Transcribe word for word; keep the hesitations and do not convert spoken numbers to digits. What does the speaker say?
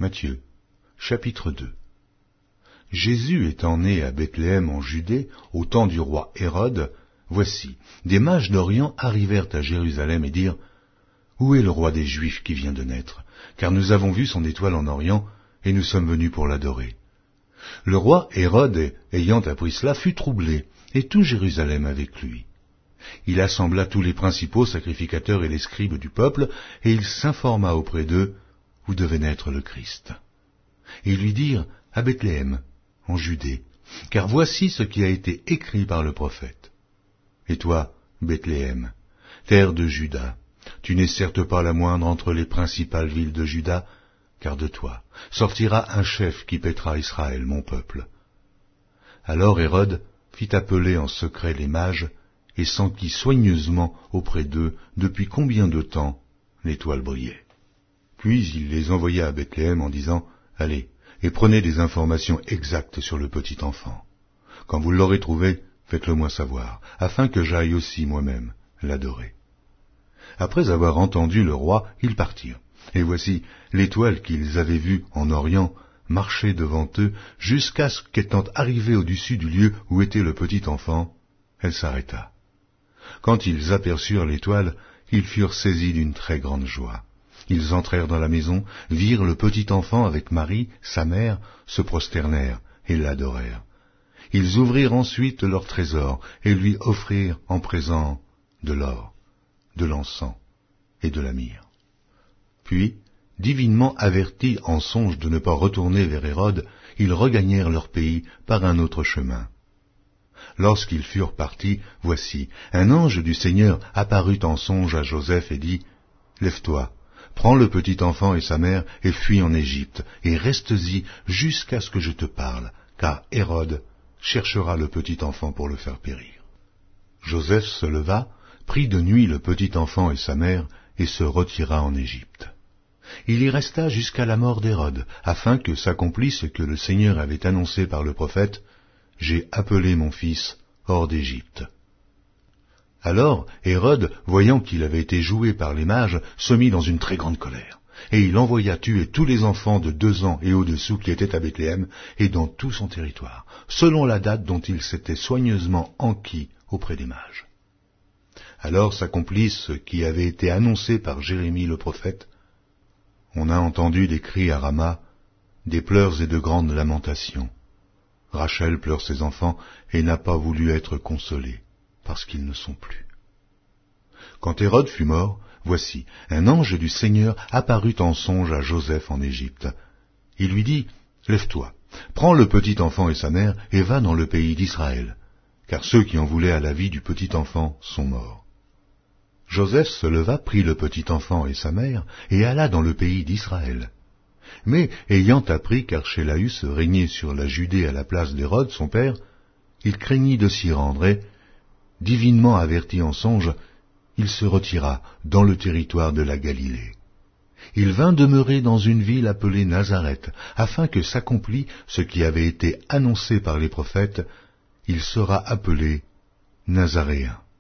Matthieu, chapitre deux. Jésus étant né à Bethléem en Judée, au temps du roi Hérode, voici, des mages d'Orient arrivèrent à Jérusalem et dirent « Où est le roi des Juifs qui vient de naître? Car nous avons vu son étoile en Orient, et nous sommes venus pour l'adorer. » Le roi Hérode, ayant appris cela, fut troublé, et tout Jérusalem avec lui. Il assembla tous les principaux sacrificateurs et les scribes du peuple, et il s'informa auprès d'eux où devait naître le Christ. Et ils lui dirent à Bethléem, en Judée, car voici ce qui a été écrit par le prophète. Et toi, Bethléem, terre de Juda, tu n'es certes pas la moindre entre les principales villes de Juda, car de toi sortira un chef qui paîtra Israël, mon peuple. Alors Hérode fit appeler en secret les mages, et s'enquit soigneusement auprès d'eux depuis combien de temps l'étoile brillait. Puis il les envoya à Bethléem en disant « Allez, et prenez des informations exactes sur le petit enfant. Quand vous l'aurez trouvé, faites-le moi savoir, afin que j'aille aussi moi-même l'adorer. » Après avoir entendu le roi, ils partirent. Et voici, l'étoile qu'ils avaient vue en Orient marchait devant eux jusqu'à ce qu'étant arrivée au-dessus du lieu où était le petit enfant, elle s'arrêta. Quand ils aperçurent l'étoile, ils furent saisis d'une très grande joie. Ils entrèrent dans la maison, virent le petit enfant avec Marie, sa mère, se prosternèrent et l'adorèrent. Ils ouvrirent ensuite leur trésor et lui offrirent en présent de l'or, de l'encens et de la myrrhe. Puis, divinement avertis en songe de ne pas retourner vers Hérode, ils regagnèrent leur pays par un autre chemin. Lorsqu'ils furent partis, voici, un ange du Seigneur apparut en songe à Joseph et dit « Lève-toi, prends le petit enfant et sa mère et fuis en Égypte, et reste-y jusqu'à ce que je te parle, car Hérode cherchera le petit enfant pour le faire périr. » Joseph se leva, prit de nuit le petit enfant et sa mère, et se retira en Égypte. Il y resta jusqu'à la mort d'Hérode, afin que s'accomplisse ce que le Seigneur avait annoncé par le prophète, « J'ai appelé mon fils hors d'Égypte. » Alors Hérode, voyant qu'il avait été joué par les mages, se mit dans une très grande colère, et il envoya tuer tous les enfants de deux ans et au-dessous qui étaient à Bethléem et dans tout son territoire, selon la date dont il s'était soigneusement enquis auprès des mages. Alors s'accomplit ce qui avait été annoncé par Jérémie le prophète. On a entendu des cris à Rama, des pleurs et de grandes lamentations. Rachel pleure ses enfants et n'a pas voulu être consolée, parce qu'ils ne sont plus. Quand Hérode fut mort, voici, un ange du Seigneur apparut en songe à Joseph en Égypte. Il lui dit, « Lève-toi, prends le petit enfant et sa mère, et va dans le pays d'Israël, car ceux qui en voulaient à la vie du petit enfant sont morts. » Joseph se leva, prit le petit enfant et sa mère, et alla dans le pays d'Israël. Mais, ayant appris qu'Archélaüs régnait sur la Judée à la place d'Hérode, son père, il craignit de s'y rendre et, divinement averti en songe, il se retira dans le territoire de la Galilée. Il vint demeurer dans une ville appelée Nazareth, afin que s'accomplît ce qui avait été annoncé par les prophètes, il sera appelé Nazaréen.